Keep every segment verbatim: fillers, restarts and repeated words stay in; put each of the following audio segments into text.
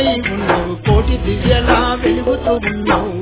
కొలువై ఉన్నావు, కోటి దివ్యలా వెలుగుతూ ఉన్నావు.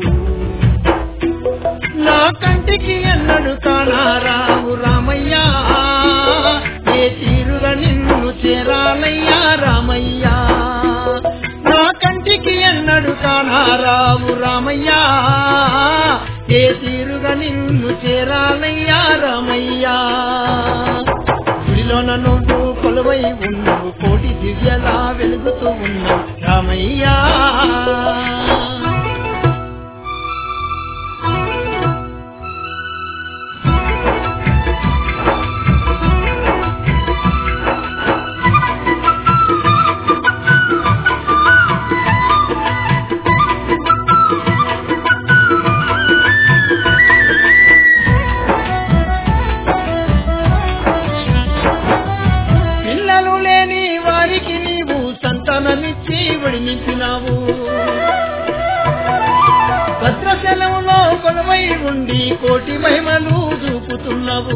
నా కంటికి ఎన్నడు కానారావు రామయ్యా, ఏ తీరుగా నిన్ను చేరాలయ్యా రామయ్యా. నా కంటికి ఎన్నడు కానారావు రామయ్యా, ఏ తీరుగా నిన్ను చేరాలయ్యా రామయ్యా. గుడిలోన నువ్వు కొలువై ఉన్నావు, కోటి దివ్యలా వెలుగుతూ ఉన్నావు రామయ్యా. సంతానమిచ్చి వడినించినావు, భద్రశలంలో కొలువై ఉండి కోటి మహిమలు చూపుతున్నావు.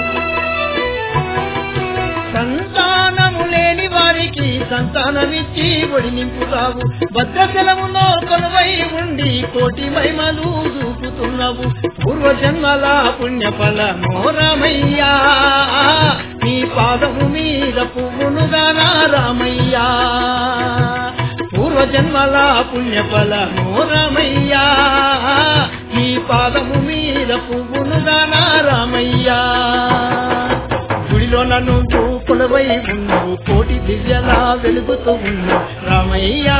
సంతానము లేని వారికి సంతానమిచ్చి వడి నింపుతావు, భద్రశలములో కొలువై ఉండి కోటి మహిమలు చూపుతున్నావు. పూర్వజన్మల పుణ్యఫలమో రామయ్యా, నీ పాదము మీద పువ్వునుగానా రామయ్యా. పూర్వజన్మల పుణ్యఫలమో రామయ్యా, నీ పాదము మీద పువ్వునుగానా రామయ్యా. గుడిలో నన్ను కొలువై ఉన్నావు, కోటి దివ్యలా వెలుగుతూ ఉన్నావు రామయ్యా.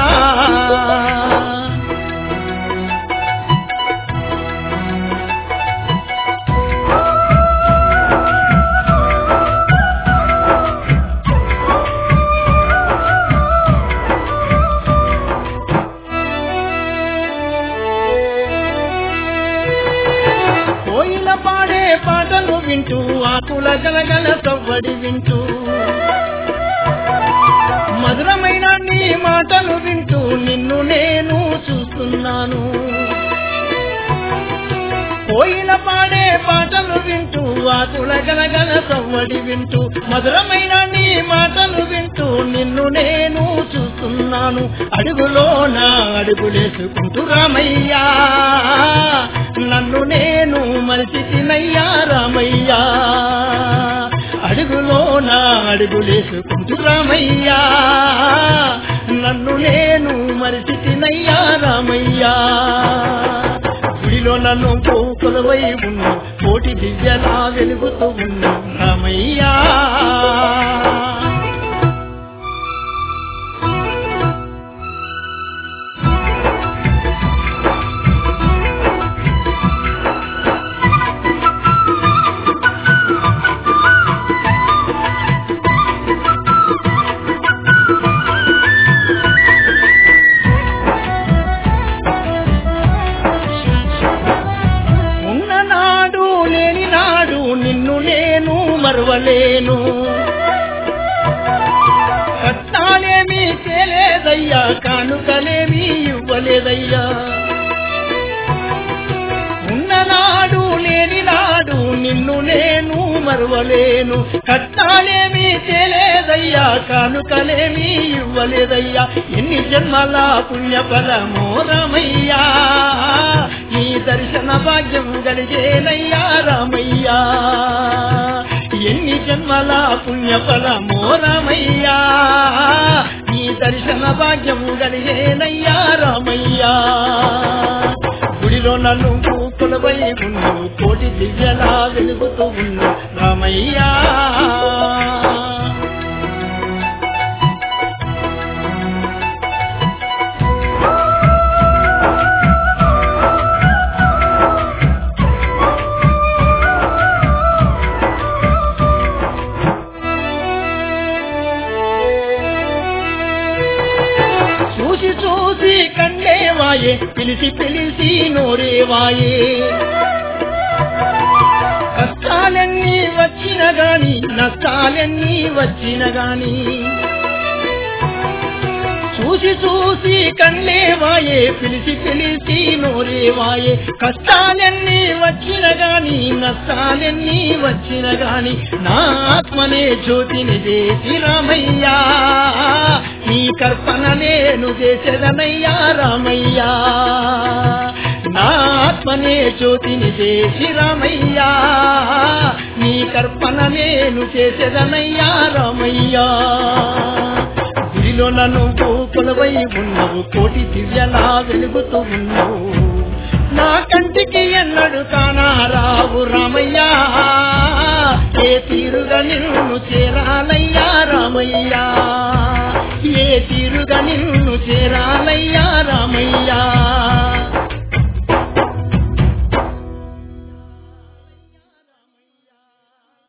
కోయిల పాడే పాటలు వింటూ, ఆకుల గలగల సవ్వడి వింటూ, మధురమైన నీ మాటలు వింటూ నిన్ను నేను చూస్తున్నాను. కోయిల పాడే పాటలు వింటూ, ఆకుల గలగల సవ్వడి వింటూ, మధురమైన నీ మాటలు వింటూ నిన్ను నేను చూస్తున్నాను. అడుగులోన అడుగులేసుకుంటూ రామయ్యా, నన్ను నేను మరిచితినయ్యా రామయ్యా. అడుగులోన అడుగులేసుకుంటూ రామయ్యా, నన్ను నేను మరిచితినయ్యా రామయ్యా. గుడిలో నన్ను కొలువై ఉన్నావు, కోటి దివ్యలా వెలుగుతూ ఉన్నావు రామయ్యా. మరువలేను, కట్నాలేమీ చేయలేదయ్యా, కానుకలేమీ ఇవ్వలేదయ్యా. ఉన్ననాడు లేని నాడు నిన్ను నేను మరువలేను, కట్నాలేమీ చేయలేదయ్యా, కానుకలేమీ ఇవ్వలేదయ్యా. ఎన్ని జన్మల పుణ్యఫలమో రామయ్యా, నీ దర్శన భాగ్యం కలిగేనయ్యా రామయ్యా. ఎన్ని జన్మల పుణ్యఫలమో రామయ్యా, నీ దర్శన భాగ్యము కలిగేనయ్యా రామయ్యా. గుడిలో నన్ను కొలువై ఉన్నావు, కోటి దివ్యలా వెలుగుతూ ఉన్నావు రామయ్యా. చూసి చూసి కన్నేవాయే, పిలిచి పిలిచి నోరేవాయే. కష్టాలన్నీ వచ్చిన గాని, నష్టాలన్నీ వచ్చిన గాని, చూసి చూసి కన్నేవాయే, పిలిచి పిలిచి నోరేవాయే. కష్టాలన్నీ వచ్చిన గాని, నష్టాలన్నీ వచ్చిన గాని, నా ఆత్మనే జ్యోతిని చేసి రామయ్యా, నీ కర్పణ నేను చేసేదనయ్యా రామయ్యా నా ఆత్మనే జ్యోతిని చేసి రామయ్యా నీ కర్పణ నేను చేసేదనయ్యా రామయ్యా గుడిలో నువ్వు కొలువై ఉన్నవు కోటి దివ్యలా వెలుగుతూ ఉన్నావు నా కంటికి ఎన్నడు కానా రావు రామయ్యా ఏ తీరుగా నిన్ను చేరాలయ్యా రామయ్యా ఏ తీరుగా నిన్ను చేరాలయ్యా రామయ్యా